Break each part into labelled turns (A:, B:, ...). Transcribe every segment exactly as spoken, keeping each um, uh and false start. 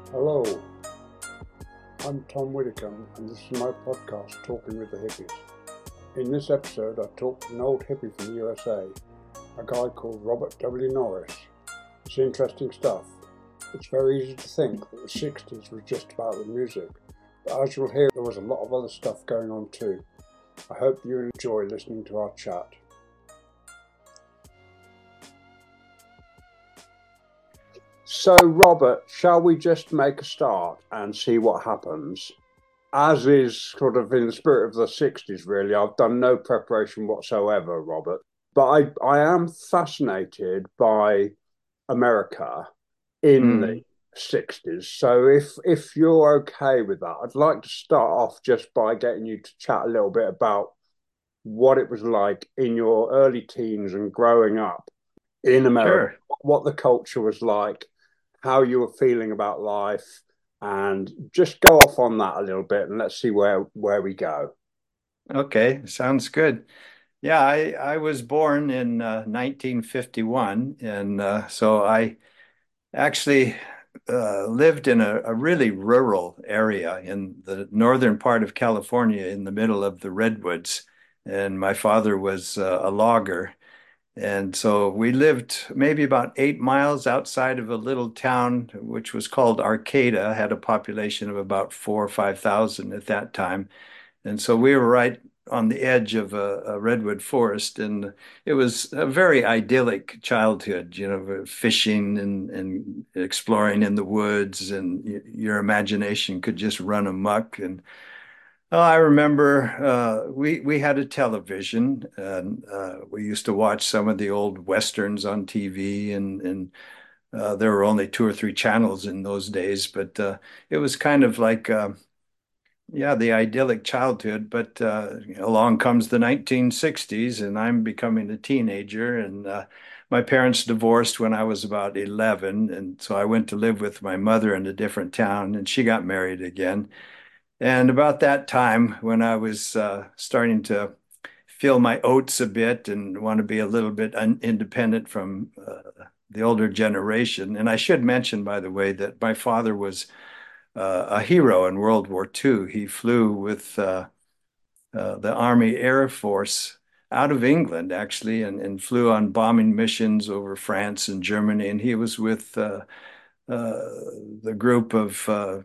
A: Hello, I'm Tom Widdicombe and this is my podcast, Talking with the Hippies. In this episode I talk to an old hippie from the U S A, a guy called Robert W. Norris. It's interesting stuff. It's very easy to think that the sixties was just about the music, but as you'll hear there was a lot of other stuff going on too. I hope you enjoy listening to our chat. So Robert, shall we just make a start and see what happens? As is sort of in the spirit of the sixties, really. I've done no preparation whatsoever, Robert, but I, I am fascinated by America in the
B: Mm.
A: sixties. So if if you're okay with that, I'd like to start off just by getting you to chat a little bit about what it was like in your early teens and growing up in America,
B: Sure.
A: what the culture was like, how you were feeling about life, and just go off on that a little bit and let's see where where we go.
B: Okay. Sounds good. Yeah, I, I was born in uh, nineteen fifty-one. And uh, so I actually uh, lived in a, a really rural area in the northern part of California in the middle of the redwoods. And my father was uh, a logger. And so we lived maybe about eight miles outside of a little town, which was called Arcata, had a population of about four or five thousand at that time. And so we were right on the edge of a, a redwood forest, and it was a very idyllic childhood, you know, fishing and, and exploring in the woods, and y your imagination could just run amok. And oh, I remember uh, we we had a television, and uh, we used to watch some of the old westerns on T V, and and uh, there were only two or three channels in those days, but uh, it was kind of like uh, yeah, the idyllic childhood, but uh, along comes the nineteen sixties, and I'm becoming a teenager. And uh, my parents divorced when I was about eleven, and so I went to live with my mother in a different town, and she got married again. And about that time, when I was uh, starting to feel my oats a bit and want to be a little bit un independent from uh, the older generation, and I should mention, by the way, that my father was uh, a hero in World War Two. He flew with uh, uh, the Army Air Force out of England, actually, and, and flew on bombing missions over France and Germany. And he was with uh, uh, the group of uh,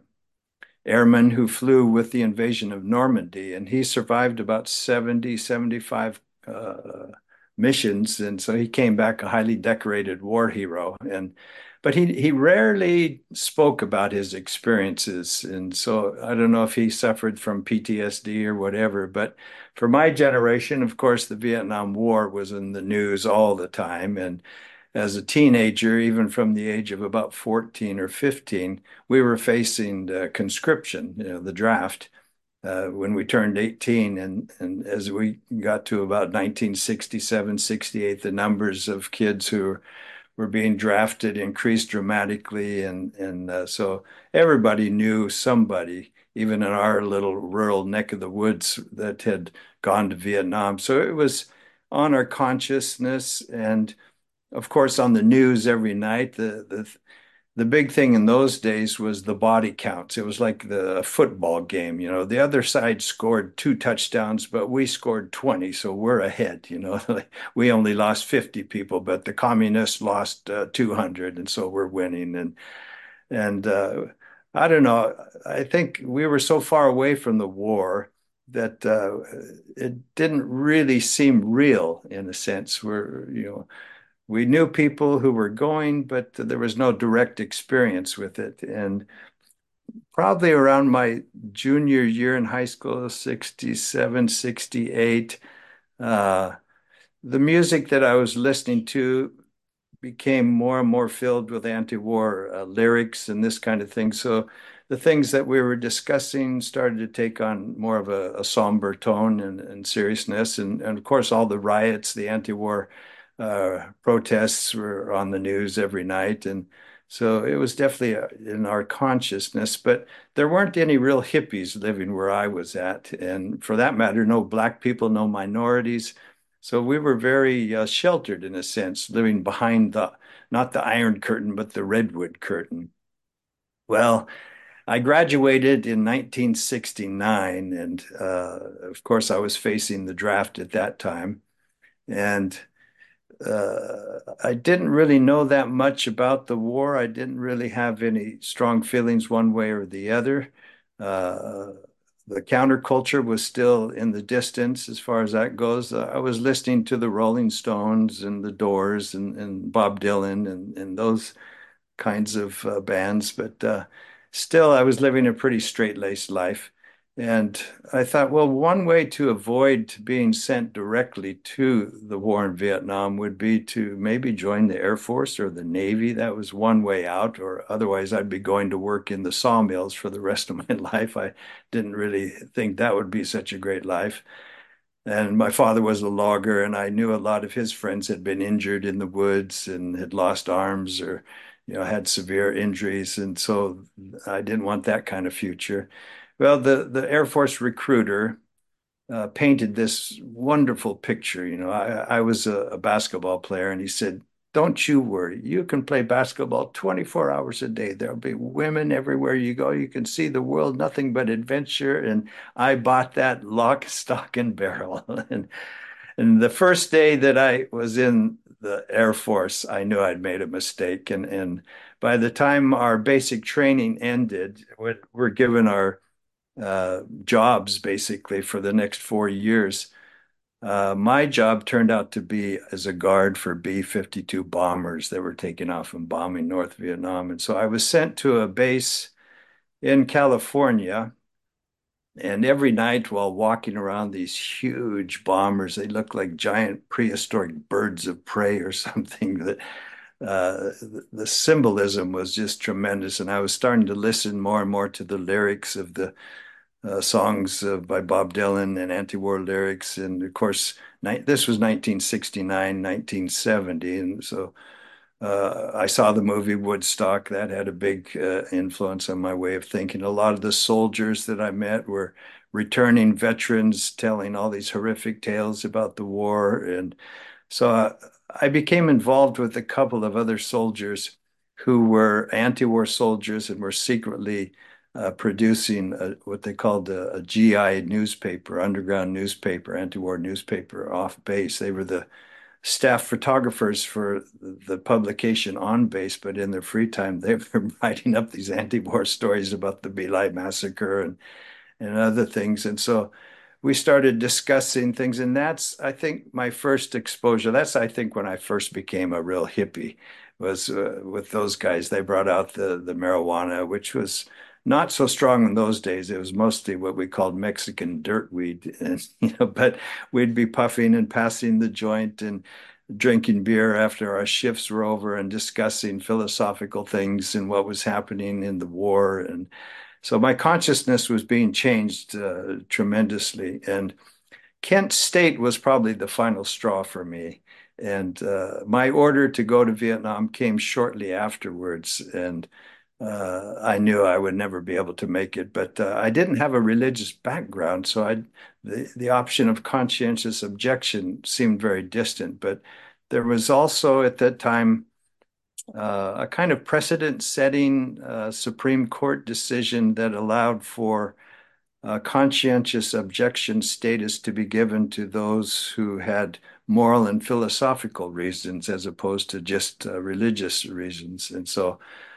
B: airmen who flew with the invasion of Normandy. And he survived about seventy, seventy-five uh, missions. And so he came back a highly decorated war hero. And but he he rarely spoke about his experiences. And so I don't know if he suffered from P T S D or whatever. But for my generation, of course, the Vietnam War was in the news all the time. And as a teenager, even from the age of about fourteen or fifteen, we were facing uh, conscription, you know, the draft, uh, when we turned eighteen. And, and as we got to about nineteen sixty-seven, sixty-eight, the numbers of kids who were being drafted increased dramatically. And, and uh, so everybody knew somebody, even in our little rural neck of the woods, that had gone to Vietnam. So it was on our consciousness. And of course, on the news every night, the the the big thing in those days was the body counts. It was like the football game, you know. The other side scored two touchdowns, but we scored twenty, so we're ahead, you know. We only lost fifty people, but the communists lost uh, two hundred, and so we're winning. And and uh, I don't know. I think we were so far away from the war that uh, it didn't really seem real in a sense. We're, you know, we knew people who were going, but there was no direct experience with it. And probably around my junior year in high school, sixty-seven, sixty-eight, uh, the music that I was listening to became more and more filled with anti-war uh, lyrics and this kind of thing. So the things that we were discussing started to take on more of a, a somber tone and, and seriousness. And, and of course, all the riots, the anti-war uh, protests were on the news every night. And so it was definitely uh, in our consciousness, but there weren't any real hippies living where I was at. And for that matter, no black people, no minorities. So we were very uh, sheltered in a sense, living behind the, not the Iron Curtain, but the Redwood Curtain. Well, I graduated in nineteen sixty-nine, and uh, of course, I was facing the draft at that time. And uh, I didn't really know that much about the war. I didn't really have any strong feelings one way or the other. Uh, the counterculture was still in the distance as far as that goes. Uh, I was listening to the Rolling Stones and the Doors and, and Bob Dylan and, and those kinds of uh, bands, but uh, still, I was living a pretty straight-laced life. And I thought, well, one way to avoid being sent directly to the war in Vietnam would be to maybe join the Air Force or the Navy. That was one way out, or otherwise, I'd be going to work in the sawmills for the rest of my life. I didn't really think that would be such a great life. And my father was a logger, and I knew a lot of his friends had been injured in the woods and had lost arms or, you know, had severe injuries. And so I didn't want that kind of future. Well, the, the Air Force recruiter uh, painted this wonderful picture. You know, I, I was a, a basketball player, and he said, "Don't you worry. You can play basketball twenty-four hours a day. There'll be women everywhere you go. You can see the world, nothing but adventure." And I bought that lock, stock, and barrel. and and the first day that I was in the Air Force, I knew I'd made a mistake. And and by the time our basic training ended, we're, we're given our uh, jobs basically for the next four years. Uh, my job turned out to be as a guard for B fifty-two bombers that were taking off and bombing North Vietnam. And so I was sent to a base in California. And every night while walking around these huge bombers, they look like giant prehistoric birds of prey or something. That uh, the symbolism was just tremendous. And I was starting to listen more and more to the lyrics of the uh, songs uh, by Bob Dylan and anti-war lyrics. And of course, this was nineteen sixty-nine, nineteen seventy. And so uh, I saw the movie Woodstock. That had a big uh, influence on my way of thinking. A lot of the soldiers that I met were returning veterans telling all these horrific tales about the war. And so uh, I became involved with a couple of other soldiers who were anti-war soldiers and were secretly uh, producing a, what they called a, a G I newspaper, underground newspaper, anti-war newspaper off base. They were the staff photographers for the publication on base, but in their free time, they were writing up these anti-war stories about the My Lai massacre and and other things. And so we started discussing things, and that's, I think, my first exposure. That's, I think, when I first became a real hippie was uh, with those guys. They brought out the the marijuana, which was not so strong in those days. It was mostly what we called Mexican dirtweed, and you know, but we'd be puffing and passing the joint and drinking beer after our shifts were over and discussing philosophical things and what was happening in the war. And so my consciousness was being changed uh, tremendously. And Kent State was probably the final straw for me. And uh, my order to go to Vietnam came shortly afterwards. And uh, I knew I would never be able to make it, but uh, I didn't have a religious background, so I the the option of conscientious objection seemed very distant. But there was also at that time uh, a kind of precedent-setting uh, Supreme Court decision that allowed for uh, conscientious objection status to be given to those who had moral and philosophical reasons as opposed to just uh, religious reasons. And so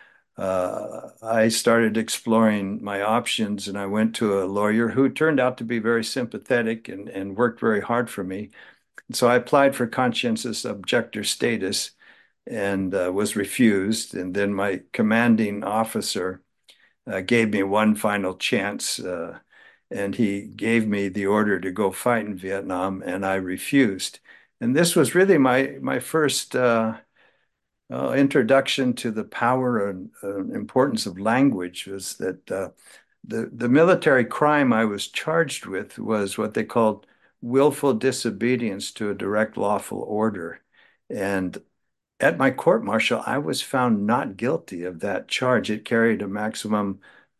B: uh, I started exploring my options, and I went to a lawyer who turned out to be very sympathetic and, and worked very hard for me. And so I applied for conscientious objector status and uh, was refused. And then my commanding officer uh, gave me one final chance, uh, and he gave me the order to go fight in Vietnam, and I refused. And this was really my my first uh, uh, introduction to the power and uh, importance of language. Was that uh, the the military crime I was charged with was what they called willful disobedience to a direct lawful order. And at my court martial, I was found not guilty of that charge. It carried a maximum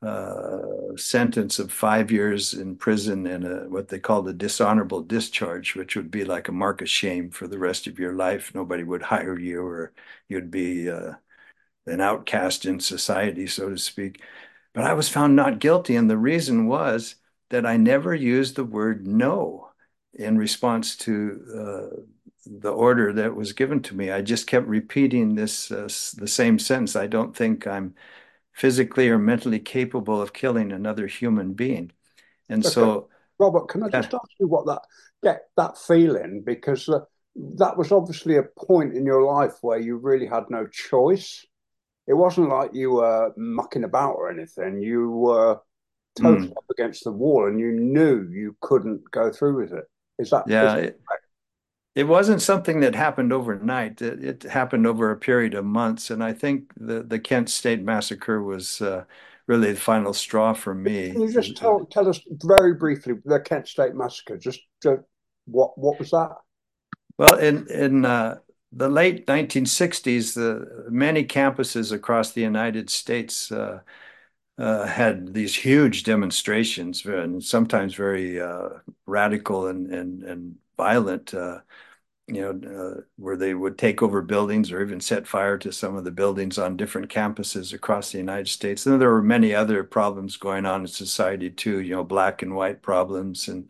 B: uh, sentence of five years in prison and a, what they called a dishonorable discharge, which would be like a mark of shame for the rest of your life. Nobody would hire you, or you'd be uh, an outcast in society, so to speak. But I was found not guilty, and the reason was that I never used the word no in response to uh, the order that was given to me. I just kept repeating this uh, the same sentence. I don't think I'm physically or mentally capable of killing another human being. And
A: Okay,
B: so,
A: Robert, can I
B: yeah,
A: just ask you what that get that feeling? Because uh, that was obviously a point in your life where you really had no choice. It wasn't like you were mucking about or anything. You were totally
B: mm,
A: up against the wall, and you knew you couldn't go through with it. Is that is
B: yeah, it, it wasn't something that happened overnight. It, it happened over a period of months, and I think the the Kent State Massacre was uh, really the final straw for
A: Can
B: me.
A: you just tell tell us very briefly the Kent State Massacre? Just, just what what was that?
B: Well, in in uh, the late nineteen sixties, the many campuses across the United States uh, uh, had these huge demonstrations, and sometimes very uh, radical and and and violent. Uh, you know, uh, where they would take over buildings or even set fire to some of the buildings on different campuses across the United States. And there were many other problems going on in society too. You know, black and white problems, and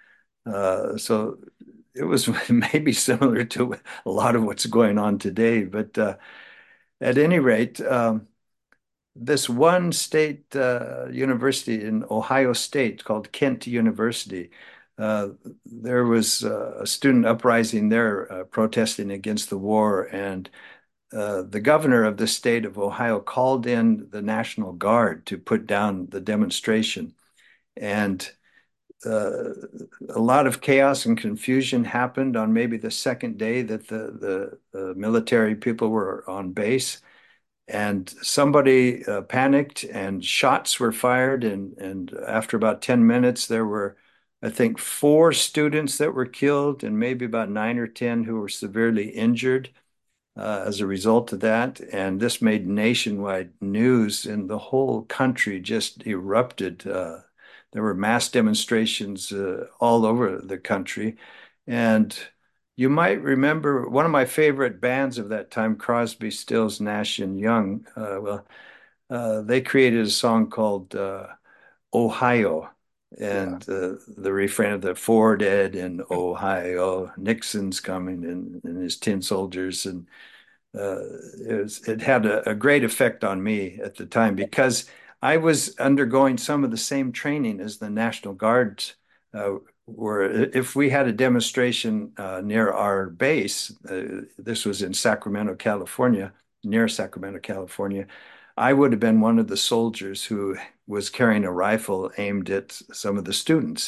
B: uh, so it was maybe similar to a lot of what's going on today. But uh, at any rate, um, this one state uh, university in Ohio State called Kent University, uh, there was uh, a student uprising there uh, protesting against the war, and uh, the governor of the state of Ohio called in the National Guard to put down the demonstration. And uh, a lot of chaos and confusion happened on maybe the second day that the, the, the military people were on base. And somebody uh, panicked and shots were fired. And, and after about ten minutes, there were, I think, four students that were killed and maybe about nine or ten who were severely injured uh, as a result of that. And this made nationwide news, and the whole country just erupted. Uh, there were mass demonstrations uh, all over the country. And you might remember one of my favorite bands of that time, Crosby, Stills, Nash and Young. Uh, well, uh, they created a song called uh, Ohio.
A: Yeah.
B: And uh, the refrain of the Ford Ed in Ohio, Nixon's coming and, and his tin soldiers. And uh, it, was, it had a, a great effect on me at the time because I was undergoing some of the same training as the National Guards uh, were. If we had a demonstration uh, near our base, uh, this was in Sacramento, California, near Sacramento, California, I would have been one of the soldiers who was carrying a rifle aimed at some of the students.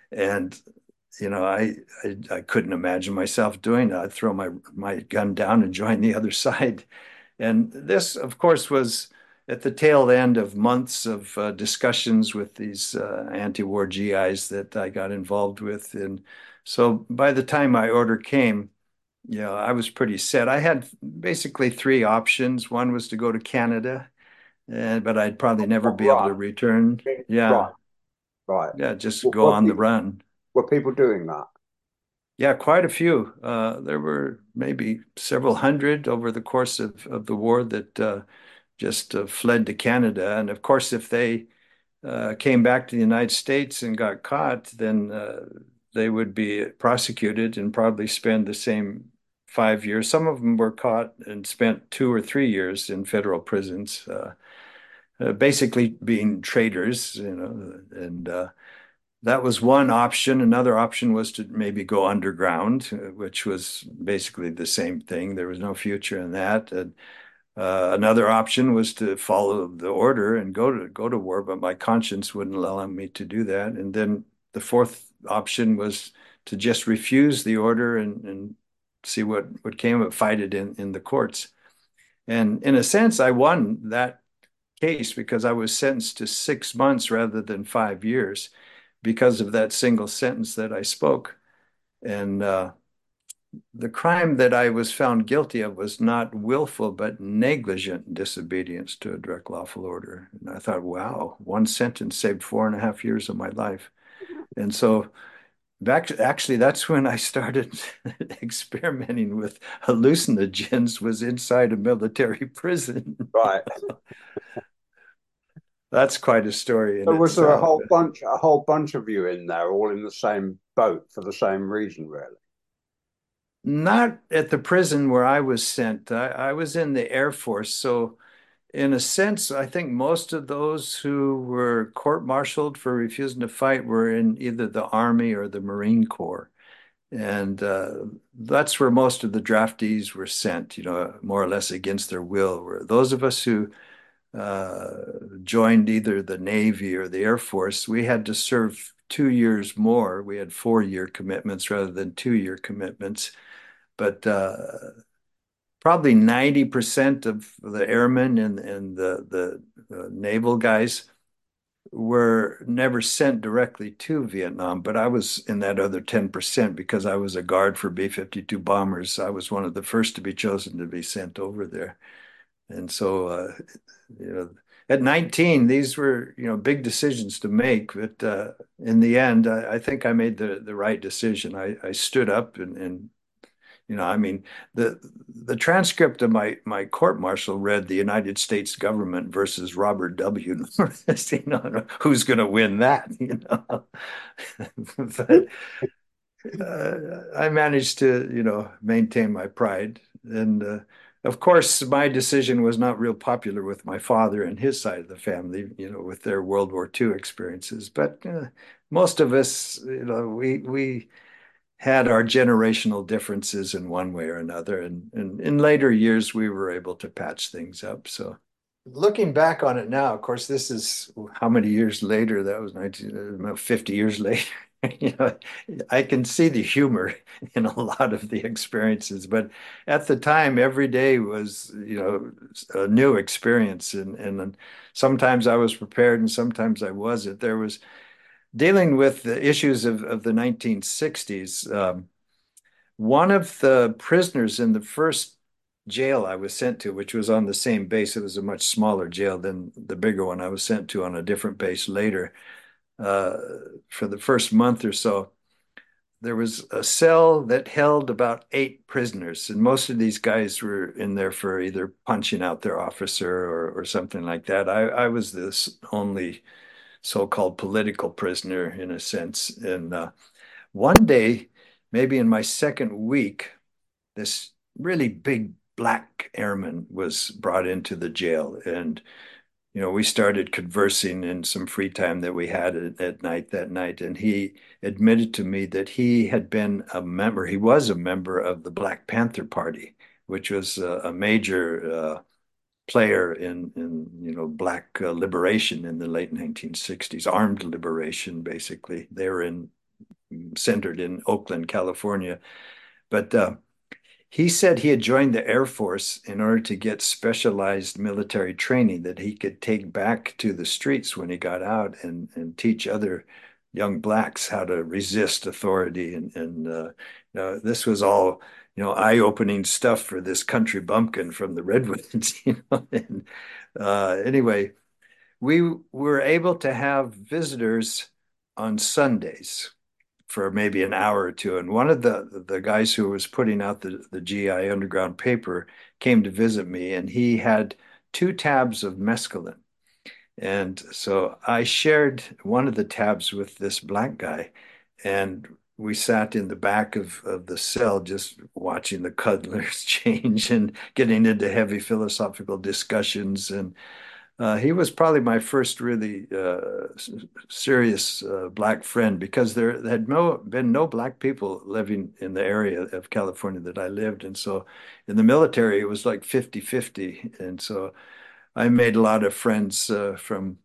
B: And you know, I, I I couldn't imagine myself doing that. I'd throw my my gun down and join the other side. And this, of course, was at the tail end of months of uh, discussions with these uh, anti-war G Is that I got involved with. And so by the time my order came, you know, I was pretty set. I had basically three options. One was to go to Canada, uh, but I'd probably never
A: What
B: be able to
A: run?
B: return. Yeah,
A: Right, right.
B: yeah, just
A: Were,
B: go
A: were
B: on the
A: people
B: run.
A: were people doing that?
B: Yeah, quite a few. Uh, there were maybe several hundred over the course of, of the war that uh, just uh, fled to Canada. And of course, if they uh, came back to the United States and got caught, then uh, they would be prosecuted and probably spend the same five years. Some of them were caught and spent two or three years in federal prisons, uh, uh, basically being traitors, you know, and uh, that was one option. Another option was to maybe go underground, uh, which was basically the same thing. There was no future in that. And, uh, another option was to follow the order and go to go to war, but my conscience wouldn't allow me to do that. And then the fourth option was to just refuse the order and, and see what, what came of it, fight it in, in the courts. And in a sense, I won that case because I was sentenced to six months rather than five years because of that single sentence that I spoke. And uh, the crime that I was found guilty of was not willful, but negligent disobedience to a direct lawful order. And I thought, wow, one sentence saved four and a half years of my life. And so back actually that's when I started experimenting with hallucinogens was inside a military prison.
A: Right.
B: That's quite a story in
A: So was there a
B: itself.
A: whole bunch, a whole bunch of you in there, all in the same boat for the same reason, really?
B: Not at the prison where I was sent. I, I was in the Air Force. So, in a sense, I think most of those who were court-martialed for refusing to fight were in either the Army or the Marine Corps. And uh, that's where most of the draftees were sent, you know, more or less against their will. Were those of us who uh, joined either the Navy or the Air Force, we had to serve two years more. We had four-year commitments rather than two-year commitments. But uh, probably ninety percent of the airmen and, and the, the uh, naval guys were never sent directly to Vietnam, but I was in that other ten percent because I was a guard for B fifty-two bombers. I was one of the first to be chosen to be sent over there. And so, uh, you know, at nineteen, these were, you know, big decisions to make. But uh, in the end, I, I think I made the, the right decision. I, I stood up and, and you know, I mean, the the transcript of my my court martial read the United States government versus Robert W. Norris. You know, who's going to win that? You know, but uh, I managed to, you know, maintain my pride, and uh, of course, my decision was not real popular with my father and his side of the family. You know, with their World War Two experiences, but uh, most of us, you know, we we had our generational differences in one way or another. And, and in later years, we were able to patch things up. So looking back on it now, of course, this is how many years later? That was nineteen, uh, fifty years later. You know, I can see the humor in a lot of the experiences, but at the time, every day was, you know, a new experience. And, and sometimes I was prepared and sometimes I wasn't. There was dealing with the issues of, of the nineteen sixties. Um, one of the prisoners in the first jail I was sent to, which was on the same base, it was a much smaller jail than the bigger one I was sent to on a different base later. Uh, for the first month or so, there was a cell that held about eight prisoners, and most of these guys were in there for either punching out their officer or, or something like that. I, I was this only so-called political prisoner in a sense. And uh, one day, maybe in my second week, this really big black airman was brought into the jail. And, you know, we started conversing in some free time that we had at, at night that night. And he admitted to me that he had been a member, he was a member of the Black Panther Party, which was a, a major uh, player in in you know black uh, liberation in the late nineteen sixties, armed liberation basically. They were in centered in Oakland, California. But uh, he said he had joined the Air Force in order to get specialized military training that he could take back to the streets when he got out and and teach other young blacks how to resist authority. And and uh, you know, this was all, you know, eye-opening stuff for this country bumpkin from the Redwoods. You know, and uh, anyway, we were able to have visitors on Sundays for maybe an hour or two. And one of the the guys who was putting out the, the G I underground paper came to visit me, and he had two tabs of mescaline. And so I shared one of the tabs with this black guy, and we sat in the back of, of the cell just watching the cuddlers change and getting into heavy philosophical discussions. And uh, he was probably my first really uh, serious uh, black friend because there had no been no black people living in the area of California that I lived. And so in the military, it was like fifty fifty. And so I made a lot of friends uh, from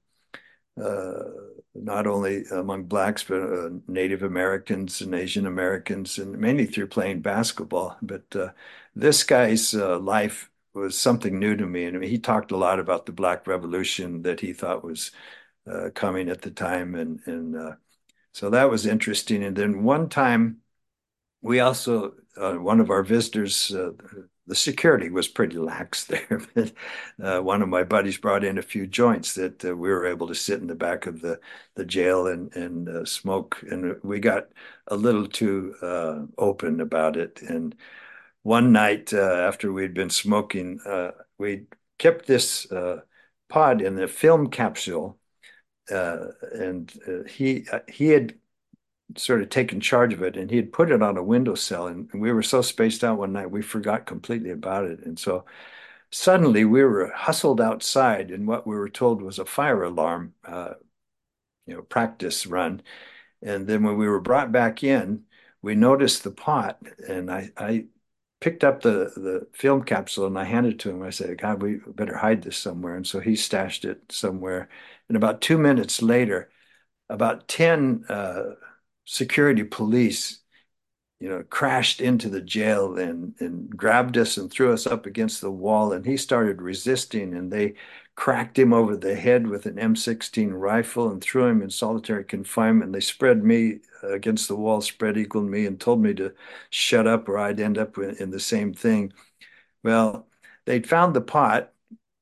B: uh, not only among blacks, but uh, Native Americans and Asian Americans, and mainly through playing basketball. But uh, this guy's uh, life was something new to me. And I mean, he talked a lot about the Black Revolution that he thought was uh, coming at the time. And, and uh, so that was interesting. And then one time, we also, uh, one of our visitors, uh, the security was pretty lax there. But uh, one of my buddies brought in a few joints that uh, we were able to sit in the back of the the jail and and uh, smoke, and we got a little too uh, open about it. And one night uh, after we'd been smoking, uh, we kept this uh, pod in the film capsule, uh, and uh, he uh, he had sort of taken charge of it, and he had put it on a windowsill, and, and we were so spaced out one night we forgot completely about it, and so suddenly we were hustled outside in what we were told was a fire alarm, uh, you know, practice run. And then when we were brought back in, we noticed the pot, and I, I picked up the the film capsule and I handed it to him. I said, "God, we better hide this somewhere." And so he stashed it somewhere. And about two minutes later, about ten uh, security police, you know, crashed into the jail and and grabbed us and threw us up against the wall. And he started resisting, and they cracked him over the head with an M sixteen rifle and threw him in solitary confinement. They spread me against the wall, spread eagled me, and told me to shut up or I'd end up in, in the same thing. Well, they'd found the pot,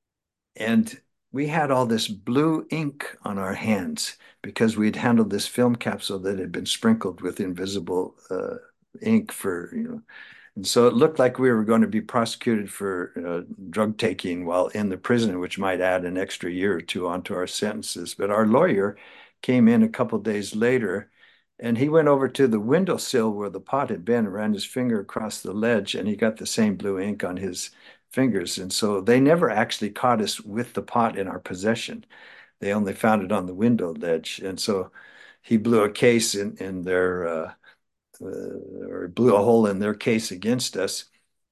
B: and we had all this blue ink on our hands because we'd handled this film capsule that had been sprinkled with invisible uh, ink for, you know, and so it looked like we were going to be prosecuted for uh, drug taking while in the prison, which might add an extra year or two onto our sentences. But our lawyer came in a couple of days later, and he went over to the windowsill where the pot had been, ran his finger across the ledge, and he got the same blue ink on his fingers. And so they never actually caught us with the pot in our possession. They only found it on the window ledge. And so he blew a case in, in their uh, uh, or blew a hole in their case against us,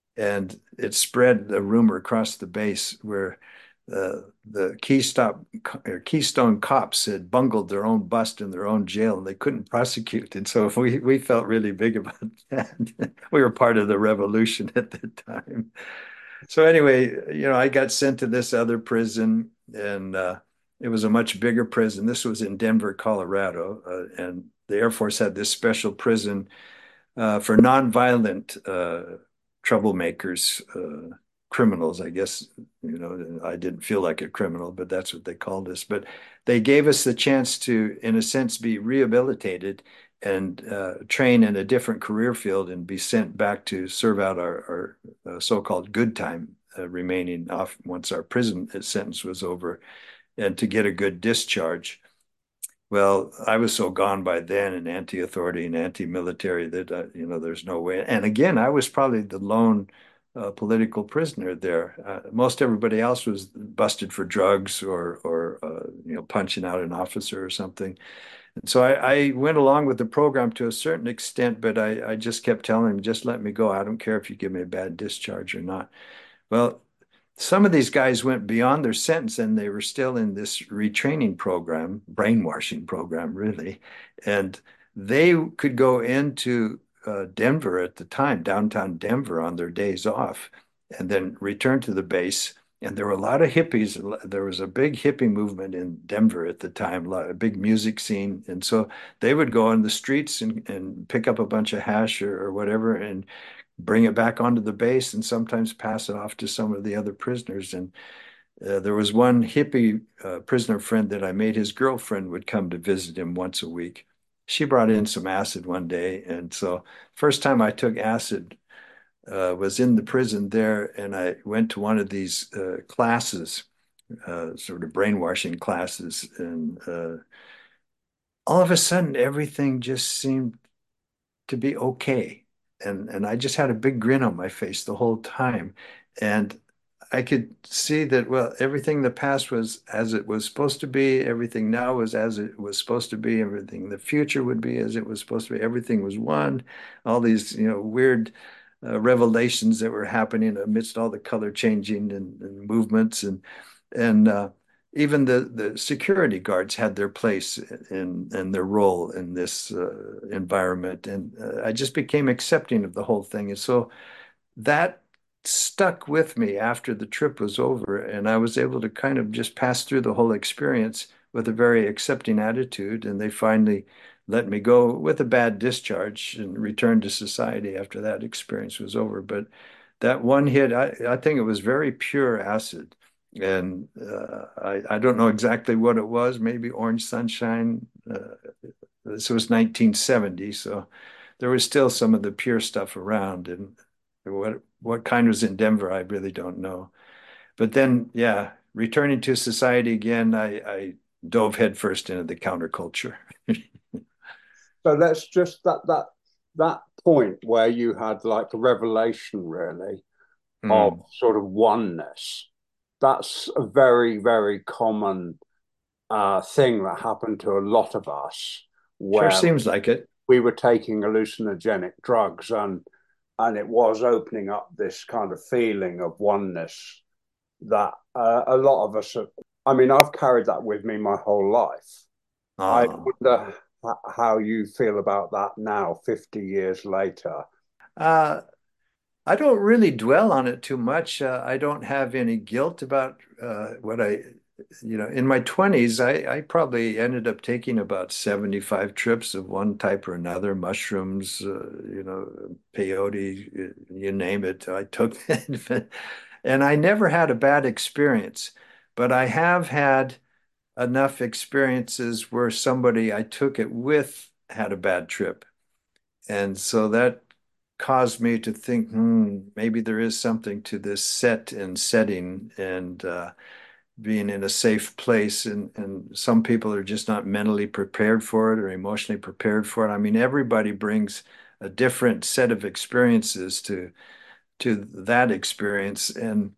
B: and it spread the rumor across the base where uh, the Keystone, Keystone cops had bungled their own bust in their own jail, and they couldn't prosecute. And so we we felt really big about that. We were part of the revolution at the time. So anyway, you know, I got sent to this other prison, and uh, it was a much bigger prison. This was in Denver, Colorado, uh, and the Air Force had this special prison uh, for nonviolent uh, troublemakers, uh, criminals, I guess. You know, I didn't feel like a criminal, but that's what they called us. But they gave us the chance to, in a sense, be rehabilitated and uh, train in a different career field and be sent back to serve out our, our uh, so-called good time uh, remaining off once our prison sentence was over, and to get a good discharge. Well, I was so gone by then and anti-authority and anti-military that, uh, you know, there's no way. And again, I was probably the lone uh, political prisoner there. Uh, most everybody else was busted for drugs or, or uh, you know, punching out an officer or something. And so I, I went along with the program to a certain extent, but I, I just kept telling him, just let me go. I don't care if you give me a bad discharge or not. Well, some of these guys went beyond their sentence and they were still in this retraining program, brainwashing program, really. And they could go into uh, Denver at the time, downtown Denver, on their days off, and then return to the base. And there were a lot of hippies. There was a big hippie movement in Denver at the time, a big music scene. And so they would go on the streets and, and pick up a bunch of hash or, or whatever and bring it back onto the base and sometimes pass it off to some of the other prisoners. And uh, there was one hippie uh, prisoner friend that I made. His girlfriend would come to visit him once a week. She brought in some acid one day. And so first time I took acid uh, was in the prison there. And I went to one of these uh, classes, uh, sort of brainwashing classes. And uh, all of a sudden, everything just seemed to be okay. And and I just had a big grin on my face the whole time. And I could see that, well, everything in the past was as it was supposed to be. Everything now was as it was supposed to be. Everything in the future would be as it was supposed to be. Everything was one. All these, you know, weird uh, revelations that were happening amidst all the color changing and, and movements and and uh, even the the security guards had their place in and their role in this uh, environment, and uh, I just became accepting of the whole thing, and so that stuck with me after the trip was over, and I was able to kind of just pass through the whole experience with a very accepting attitude, and they finally let me go with a bad discharge and return to society after that experience was over. But that one hit, I, I think it was very pure acid. And uh, I, I don't know exactly what it was, maybe Orange Sunshine. Uh, this was nineteen seventy, so there was still some of the pure stuff around. And what what kind was in Denver, I really don't know. But then, yeah, returning to society again, I, I dove headfirst into the counterculture.
A: So that's just that that that point where you had like a revelation really of
B: Mm,
A: sort of oneness. That's a very, very common uh, thing that happened to a lot of us
B: sure
A: where
B: seems like it.
A: we were taking hallucinogenic drugs and and it was opening up this kind of feeling of oneness that uh, a lot of us are, I mean, I've carried that with me my whole life. I
B: Uh,
A: wonder how you feel about that now, fifty years later.
B: uh, I don't really dwell on it too much. Uh, I don't have any guilt about uh, what I, you know, in my twenties, I, I probably ended up taking about seventy-five trips of one type or another, mushrooms, uh, you know, peyote, you name it. I took it. And I never had a bad experience, but I have had enough experiences where somebody I took it with had a bad trip. And so that caused me to think, hmm, maybe there is something to this set and setting and uh, being in a safe place. And, and some people are just not mentally prepared for it or emotionally prepared for it. I mean, everybody brings a different set of experiences to to that experience. And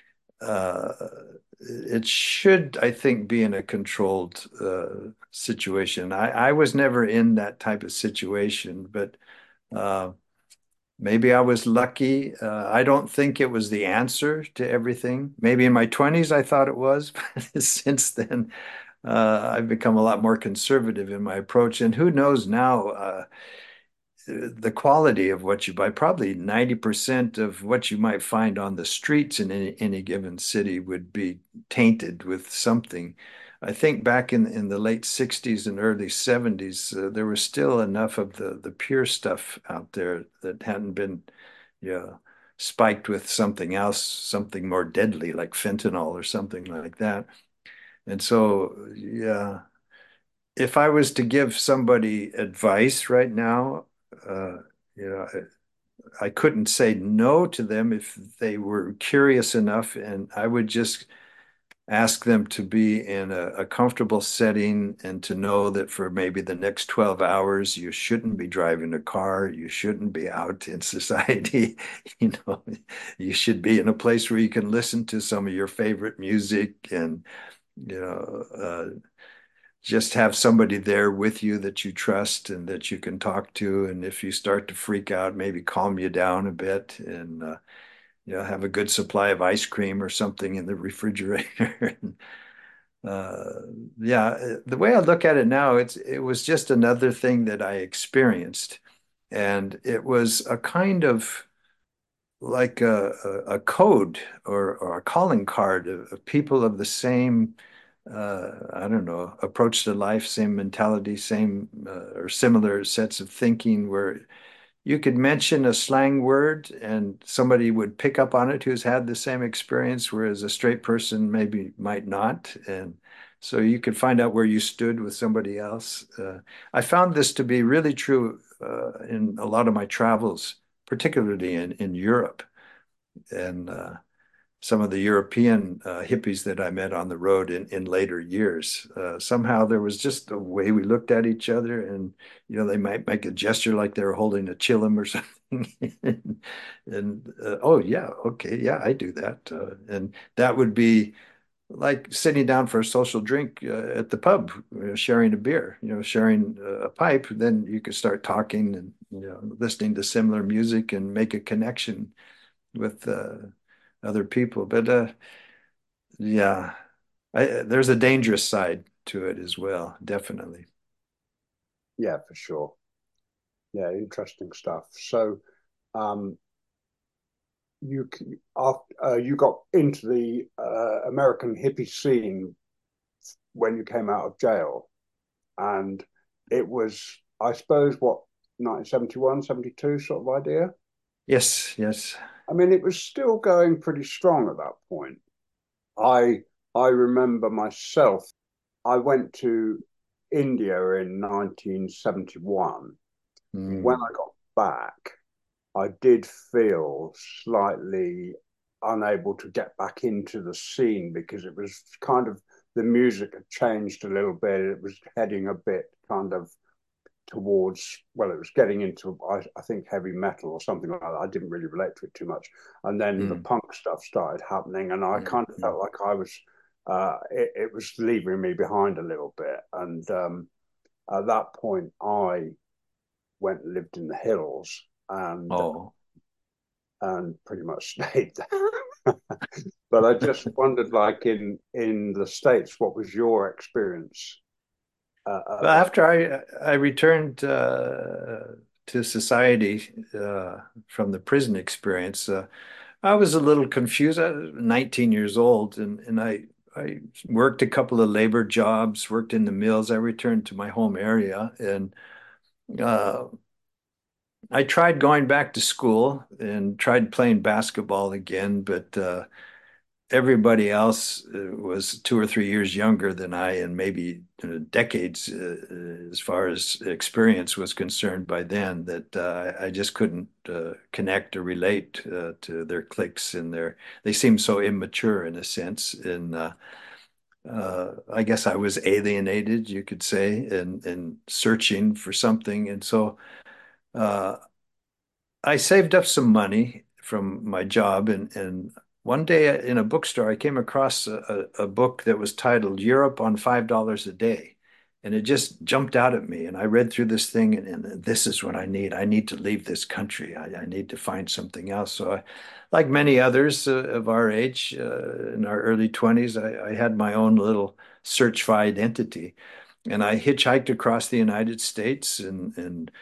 B: uh, it should, I think, be in a controlled uh, situation. I, I was never in that type of situation, but uh, maybe I was lucky. Uh, I don't think it was the answer to everything. Maybe in my twenties I thought it was, but since then uh, I've become a lot more conservative in my approach. And who knows now, uh, the quality of what you buy, probably ninety percent of what you might find on the streets in any, any given city would be tainted with something. I think back in, in the late sixties and early seventies, uh, there was still enough of the, the pure stuff out there that hadn't been, you know, spiked with something else, something more deadly like fentanyl or something like that. And so, yeah, if I was to give somebody advice right now, uh, you know, I, I couldn't say no to them if they were curious enough, and I would just ask them to be in a, a comfortable setting and to know that for maybe the next twelve hours, you shouldn't be driving a car, you shouldn't be out in society, you know, you should be in a place where you can listen to some of your favorite music and, you know, uh, just have somebody there with you that you trust and that you can talk to. And if you start to freak out, maybe calm you down a bit and, uh, you know, have a good supply of ice cream or something in the refrigerator. uh, yeah, the way I look at it now, it's it was just another thing that I experienced. And it was a kind of like a, a, a code or, or a calling card of, of people of the same uh, I don't know, approach to life, same mentality, same uh, or similar sets of thinking where you could mention a slang word and somebody would pick up on it who's had the same experience, whereas a straight person maybe might not. And so you could find out where you stood with somebody else. Uh, I found this to be really true uh, in a lot of my travels, particularly in, in Europe. And uh, some of the European uh, hippies that I met on the road in, in later years. Uh, somehow there was just a way we looked at each other, and you know they might make a gesture like they were holding a chillum or something, and, and uh, oh yeah, okay, yeah, I do that, uh, and that would be like sitting down for a social drink uh, at the pub, you know, sharing a beer, you know, sharing a pipe. Then you could start talking and you know listening to similar music and make a connection with uh, other people. But uh, yeah, I, there's a dangerous side to it as well, definitely.
A: Yeah, for sure. Yeah, interesting stuff. So, um, you after uh, you got into the uh, American hippie scene when you came out of jail, and it was, I suppose, what nineteen seventy-one, seventy-two sort of idea.
B: Yes, yes.
A: I mean, it was still going pretty strong at that point. I I remember myself. I went to India in nineteen seventy-one. When
B: Mm,
A: I got back, I did feel slightly unable to get back into the scene because it was kind of the music had changed a little bit. It was heading a bit kind of towards, well, it was getting into, I, I think, heavy metal or something like that. I didn't really relate to it too much. And then the
B: mm,
A: punk stuff started happening, and I
B: mm,
A: kind of
B: mm.
A: felt like I was, uh, it, it was leaving me behind a little bit. And um, at that point, I went and lived in the hills and
B: Oh.
A: and pretty much stayed there. But I just wondered, like in in the States, what was your experience uh, at
B: Well,
A: the
B: after I I returned uh, to society uh, from the prison experience, uh, I was a little confused. I was nineteen years old, and and I I worked a couple of labor jobs, worked in the mills. I returned to my home area, and uh, I tried going back to school and tried playing basketball again, but uh, everybody else uh, was two or three years younger than I, and maybe uh, decades uh, as far as experience was concerned by then, that uh, I just couldn't uh, connect or relate uh, to their cliques and their, they seemed so immature in a sense. And uh, uh, I guess I was alienated, you could say, and, and searching for something. And so uh, I saved up some money from my job, and, and one day in a bookstore, I came across a, a, a book that was titled Europe on five dollars a Day. And it just jumped out at me. And I read through this thing, and, and this is what I need. I need to leave this country. I, I need to find something else. So, I, like many others uh, of our age, uh, in our early twenties, I, I had my own little search for identity. And I hitchhiked across the United States and, and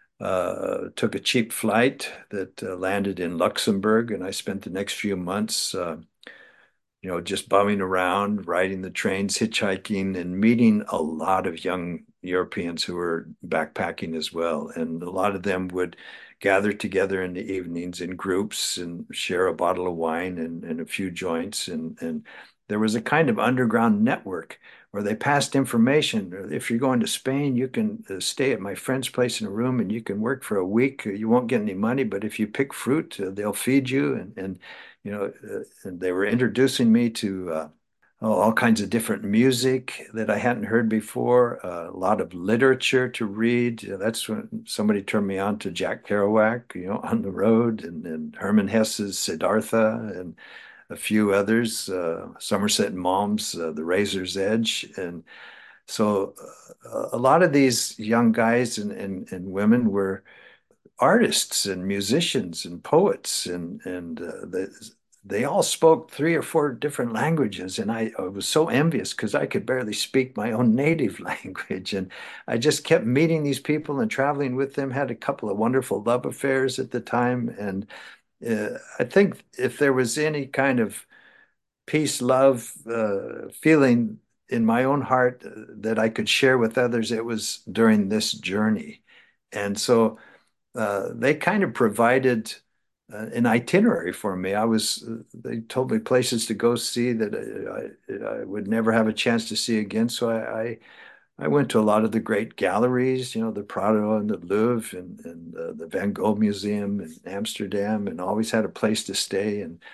B: uh, took a cheap flight that uh, landed in Luxembourg, and I spent the next few months, uh, you know, just bumming around, riding the trains, hitchhiking, and meeting a lot of young Europeans who were backpacking as well. And a lot of them would gather together in the evenings in groups and share a bottle of wine and, and a few joints. And, and there was a kind of underground network where they passed information. If you're going to Spain, you can uh, stay at my friend's place in a room and you can work for a week. You won't get any money, but if you pick fruit, uh, they'll feed you. And, and you know, uh, and they were introducing me to uh, oh, all kinds of different music that I hadn't heard before, uh, a lot of literature to read. Uh, That's when somebody turned me on to Jack Kerouac, you know, On the Road, and, and Herman Hesse's Siddhartha, and a few others, uh, Somerset Maugham's uh, The Razor's Edge. And so uh, a lot of these young guys and, and, and women were artists and musicians and poets, and and uh, they, they all spoke three or four different languages, and I, I was so envious because I could barely speak my own native language. And I just kept meeting these people and traveling with them, had a couple of wonderful love affairs at the time. And uh, I think if there was any kind of peace, love, uh, feeling in my own heart uh, that I could share with others, it was during this journey. And so uh, they kind of provided uh, an itinerary for me. I was, uh, they told me places to go see that I, I, I would never have a chance to see again. So I, I, I went to a lot of the great galleries, you know, the Prado and the Louvre, and, and uh, the Van Gogh Museum in Amsterdam, and always had a place to stay. And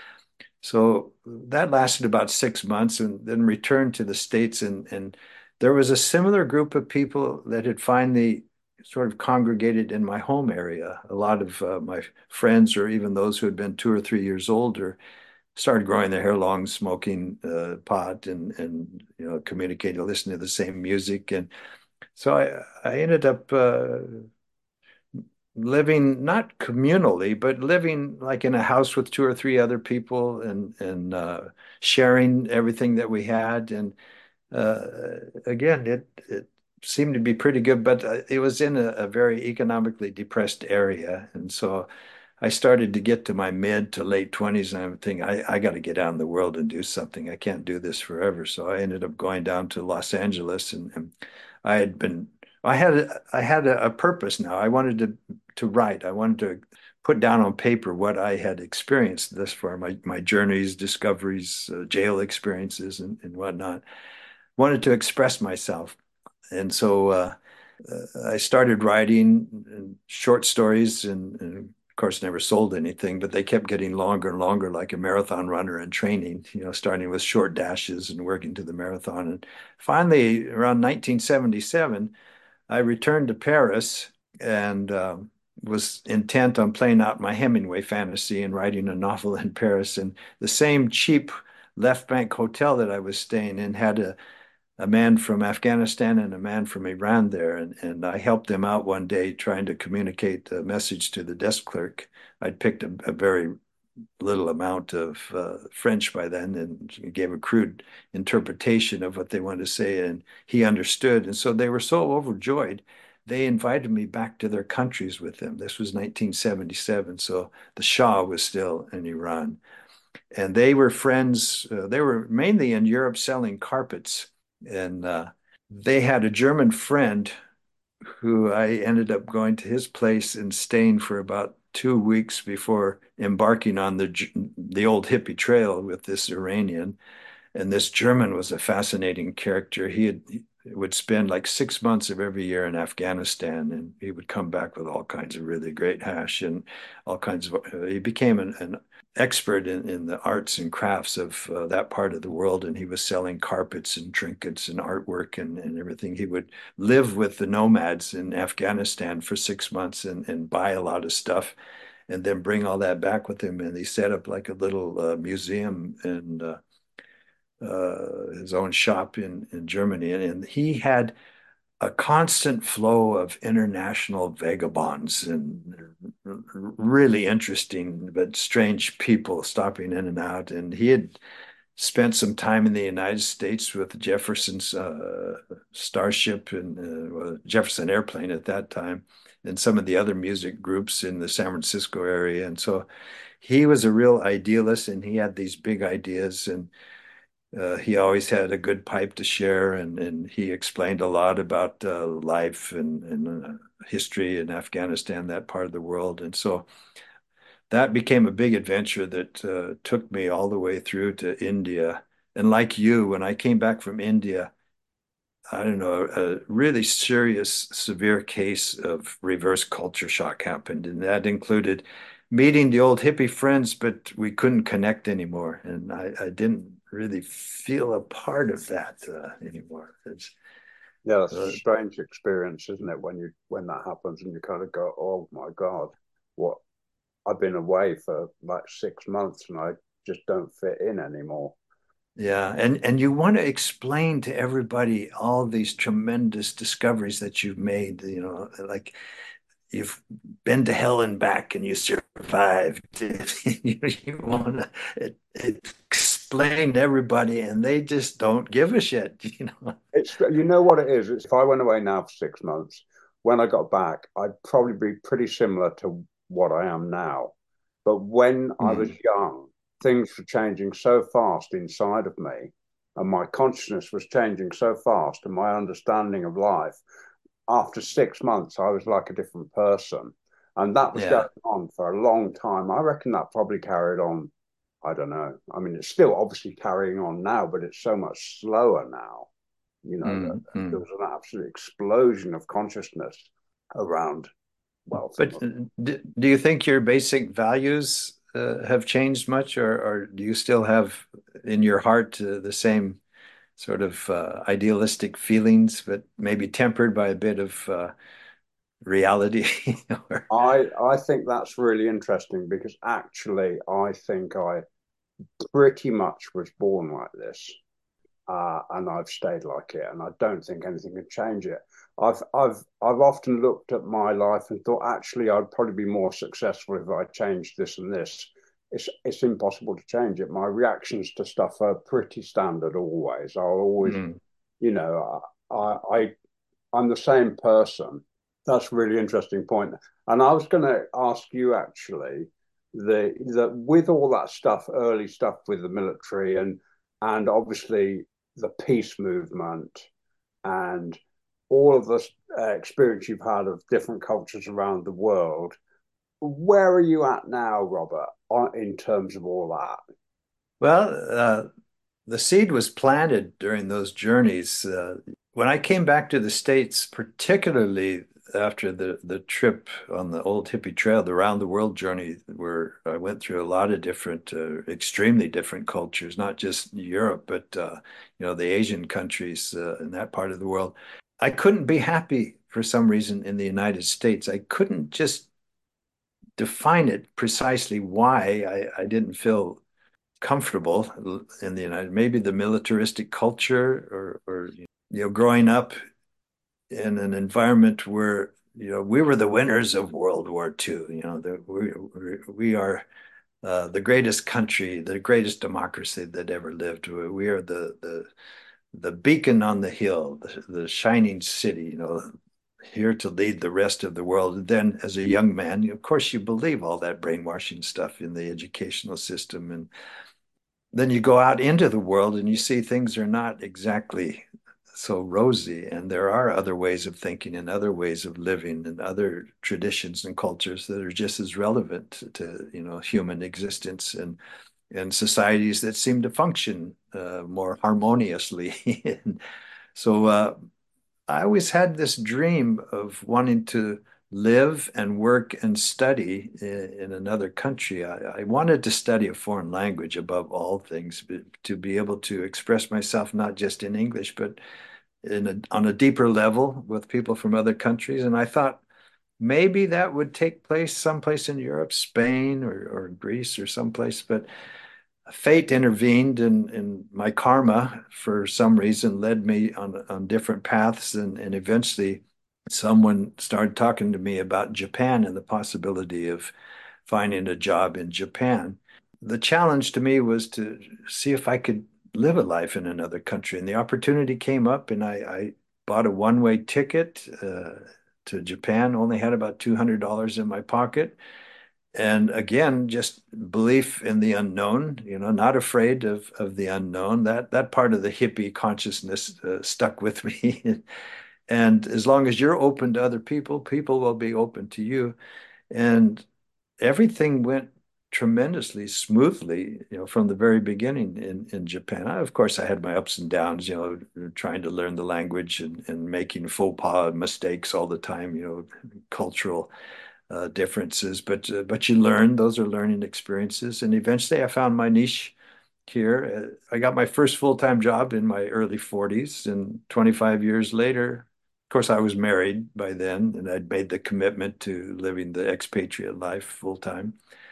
B: so that lasted about six months, and then returned to the States. And, and there was a similar group of people that had finally sort of congregated in my home area. A lot of uh, my friends, or even those who had been two or three years older, started growing their hair long, smoking uh, pot, and and you know, communicating, listening to the same music. And so I I ended up uh, living not communally, but living like in a house with two or three other people, and and uh, sharing everything that we had. And uh, again, it it seemed to be pretty good, but uh, it was in a, a very economically depressed area, and so I started to get to my mid to late twenties, and I'm thinking, I, I got to get out in the world and do something. I can't do this forever. So I ended up going down to Los Angeles, and, and I had been, I had, a, I had a, a purpose now. I wanted to, to write. I wanted to put down on paper what I had experienced thus far, my my journeys, discoveries, uh, jail experiences, and, and whatnot. Wanted to express myself, and so uh, uh, I started writing short stories, and, and of course never sold anything, but they kept getting longer and longer, like a marathon runner in training. You know, starting with short dashes and working to the marathon, and finally around nineteen seventy-seven. I returned to Paris and uh, was intent on playing out my Hemingway fantasy and writing a novel in Paris. And the same cheap Left Bank hotel that I was staying in had a, a man from Afghanistan and a man from Iran there. And, and I helped them out one day trying to communicate a message to the desk clerk. I'd picked a, a very little amount of uh, French by then and gave a crude interpretation of what they wanted to say, and he understood. And so they were so overjoyed, they invited me back to their countries with them. This was nineteen seventy-seven, so the Shah was still in Iran. And they were friends. Uh, they were mainly in Europe selling carpets. And uh, they had a German friend who I ended up going to his place and staying for about two weeks before embarking on the the old hippie trail with this Iranian. And this German was a fascinating character. He had he would spend like six months of every year in Afghanistan, and he would come back with all kinds of really great hash and all kinds of. Uh, he became an, an expert in, in the arts and crafts of uh, that part of the world, and he was selling carpets and trinkets and artwork and, and everything. He would live with the nomads in Afghanistan for six months and, and buy a lot of stuff and then bring all that back with him. And he set up like a little uh, museum and uh, uh, his own shop in, in Germany. And, and he had a constant flow of international vagabonds and really interesting but strange people stopping in and out. And he had spent some time in the United States with Jefferson's uh, Starship and uh, well, Jefferson Airplane at that time, and some of the other music groups in the San Francisco area. And so he was a real idealist, and he had these big ideas. And uh, he always had a good pipe to share, and, and he explained a lot about uh, life and, and uh, history in Afghanistan, that part of the world. And so that became a big adventure that uh, took me all the way through to India. And like you, when I came back from India, I don't know, a really serious, severe case of reverse culture shock happened. And that included meeting the old hippie friends, but we couldn't connect anymore. And I, I didn't really feel a part of that uh, anymore. It's,
A: Yeah, that's a
B: uh,
A: strange experience, isn't it? When you when that happens and you kind of go, "Oh my God, what? I've been away for like six months and I just don't fit in anymore."
B: yeah, and and you want to explain to everybody all these tremendous discoveries that you've made, you know, like you've been to hell and back and you survived. you, you want to explain to everybody, and they just don't give a shit, you know.
A: It's you know what it is. It's if I went away now for six months, when I got back, I'd probably be pretty similar to what I am now. But when I was
B: Hmm.
A: young, things were changing so fast inside of me, and my consciousness was changing so fast, and my understanding of life. After six months, I was like a different person, and that was going
B: Yeah.
A: on for a long time. I reckon that probably carried on. I don't know. I mean, it's still obviously carrying on now, but it's so much slower now. You know, that there
B: Mm-hmm.
A: was an absolute explosion of consciousness around, well,
B: But
A: from
B: uh, do, do you think your basic values uh, have changed much, or, or do you still have in your heart uh, the same sort of uh, idealistic feelings, but maybe tempered by a bit of uh, reality? Or,
A: I I think that's really interesting because actually I think I pretty much was born like this. Uh, and I've stayed like it, and I don't think anything can change it. I've I've I've often looked at my life and thought actually I'd probably be more successful if I changed this and this. It's it's impossible to change it. My reactions to stuff are pretty standard always. I'll always,
B: mm,
A: you know, I I I'm the same person. That's a really interesting point. And I was going to ask you actually the that with all that stuff, early stuff with the military and and obviously the peace movement and all of the uh, experience you've had of different cultures around the world, Where are you at now, Robert, on, in terms of all that?
B: Well, uh, the seed was planted during those journeys. Uh, when I came back to the States, particularly after the, the trip on the Old Hippie Trail, the round the world journey, where I went through a lot of different, uh, extremely different cultures, not just Europe, but uh, you know, the Asian countries uh, in that part of the world. I couldn't be happy for some reason in the United States. I couldn't just define it precisely why I, I didn't feel comfortable in the United, maybe the militaristic culture or, or you know, growing up in an environment where you know we were the winners of World War Two. You know, the, we we are uh, the greatest country, the greatest democracy that ever lived. We are the the the beacon on the hill, the, the shining city. You know, here to lead the rest of the world. And then, as a young man, of course, you believe all that brainwashing stuff in the educational system, and then you go out into the world and you see things are not exactly so rosy. And there are other ways of thinking and other ways of living and other traditions and cultures that are just as relevant to, you know, human existence and and societies that seem to function uh, more harmoniously. And so uh, I always had this dream of wanting to live and work and study in, in another country. I, I wanted to study a foreign language above all things, but to be able to express myself not just in English, but in a, on a deeper level with people from other countries. And I thought maybe that would take place someplace in Europe, Spain or, or Greece or someplace, but fate intervened and, and my karma for some reason led me on, on different paths and, and eventually someone started talking to me about Japan and the possibility of finding a job in Japan. The challenge to me was to see if I could live a life in another country. And the opportunity came up, and I, I bought a one-way ticket uh, to Japan, only had about two hundred dollars in my pocket. And again, just belief in the unknown, you know, not afraid of of the unknown. That that part of the hippie consciousness uh, stuck with me. And as long as you're open to other people, people will be open to you. And everything went tremendously smoothly, you know, from the very beginning in in Japan. I, of course, I had my ups and downs, you know, trying to learn the language and, and making faux pas mistakes all the time, you know, cultural uh, differences, but uh, but you learn. Those are learning experiences, and eventually, I found my niche here. Uh, I got my first full-time job in my early forties, and twenty-five years later, of course, I was married by then, and I'd made the commitment to living the expatriate life full time.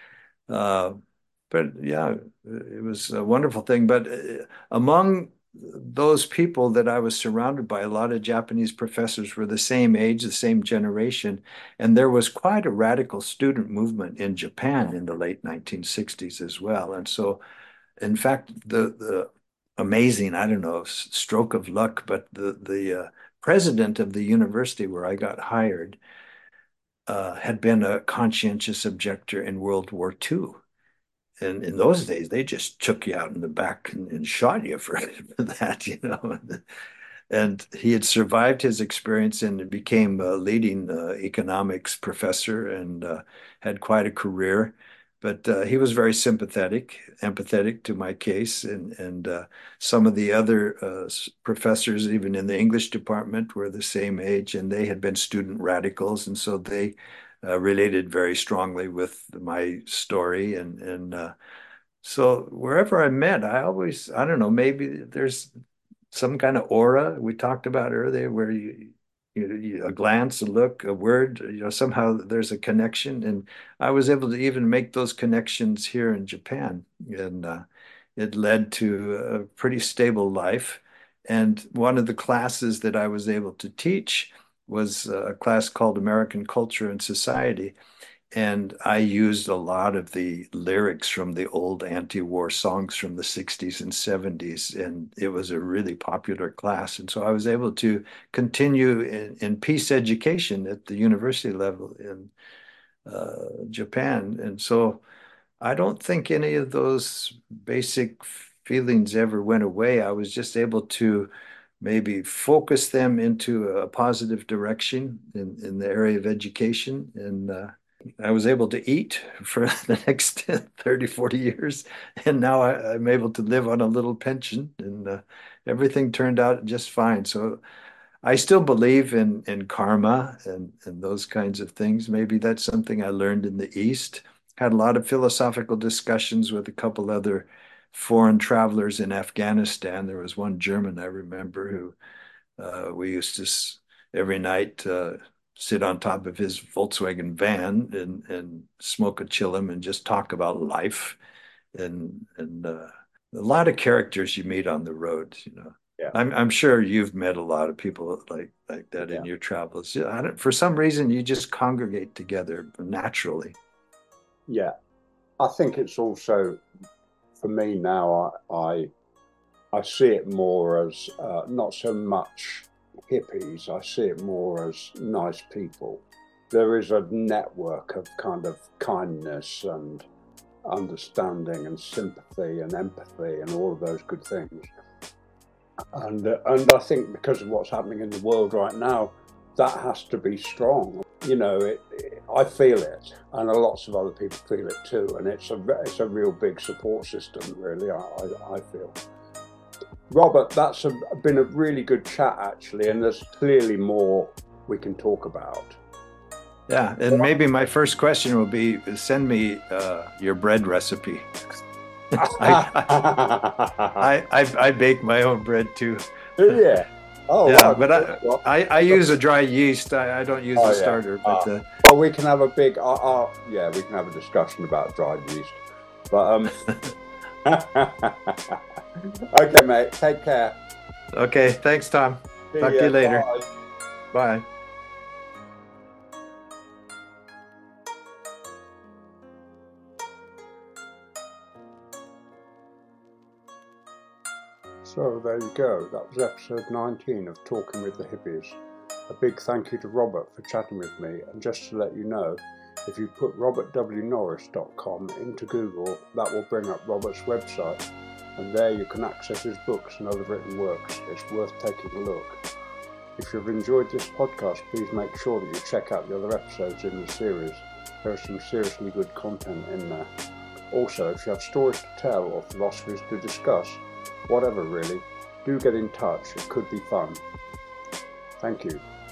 B: Uh, but yeah, it was a wonderful thing. But uh, among those people that I was surrounded by, a lot of Japanese professors were the same age, the same generation, and there was quite a radical student movement in Japan in the late nineteen sixties as well. And so, in fact, the the amazing, I don't know, stroke of luck, but the the uh, president of the university where I got hired uh, had been a conscientious objector in World War Two. And in those days, they just took you out in the back and, and shot you for, for that, you know. And he had survived his experience and became a leading uh, economics professor and uh, had quite a career. But uh, he was very sympathetic, empathetic to my case, and and uh, some of the other uh, professors, even in the English department, were the same age, and they had been student radicals, and so they uh, related very strongly with my story, and and uh, so wherever I met, I always, I don't know, maybe there's some kind of aura we talked about earlier where you, you, you a glance, a look, a word, you know, somehow there's a connection. And I was able to even make those connections here in Japan. And uh, it led to a pretty stable life. And one of the classes that I was able to teach was a class called American Culture and Society. And I used a lot of the lyrics from the old anti-war songs from the sixties and seventies, and it was a really popular class. And so I was able to continue in, in peace education at the university level in uh, Japan. And so I don't think any of those basic feelings ever went away. I was just able to maybe focus them into a positive direction in, in the area of education. And uh, I was able to eat for the next thirty, forty years. And now I, I'm able to live on a little pension, and uh, everything turned out just fine. So I still believe in, in karma and, and those kinds of things. Maybe that's something I learned in the East. Had a lot of philosophical discussions with a couple other foreign travelers in Afghanistan. There was one German I remember who uh, we used to every night uh, sit on top of his Volkswagen van and and smoke a chillum and just talk about life and and uh, a lot of characters you meet on the road. You know,
A: Yeah,
B: I'm I'm sure you've met a lot of people like like that
A: yeah,
B: in your travels. I don't, for some reason, you just congregate together naturally.
A: yeah. I think it's also for me now. I I, I see it more as uh, not so much hippies. I see it more as nice people. There is a network of kind of kindness and understanding and sympathy and empathy and all of those good things. And uh, and I think because of what's happening in the world right now, that has to be strong. You know, it, it, I feel it, and lots of other people feel it too. And it's a it's a real big support system, really. I I, I feel. Robert, that's a, been a really good chat actually, and there's clearly more we can talk about.
B: Yeah, and maybe my first question will be: send me uh, your bread recipe. I, I I I bake my own bread too.
A: Yeah. Oh,
B: Yeah,
A: wow.
B: but I
A: Well,
B: I, I use a dry yeast. I, I don't use
A: oh
B: a
A: yeah.
B: starter. But
A: Uh,
B: uh,
A: well, we can have a big. Uh, uh, yeah, we can have a discussion about dried yeast. But um. Okay, mate. Take care.
B: okay, thanks, Tom.
A: See
B: Talk to
A: ya.
B: you later.
A: Bye.
B: Bye.
A: So there you go. That was episode nineteen of Talking with the Hippies. A big thank you to Robert for chatting with me. And just to let you know, if you put robert w norris dot com into Google, that will bring up Robert's website. And there you can access his books and other written works. It's worth taking a look. If you've enjoyed this podcast, please make sure that you check out the other episodes in the series. There is some seriously good content in there. Also, if you have stories to tell or philosophies to discuss, whatever really, do get in touch. It could be fun. Thank you.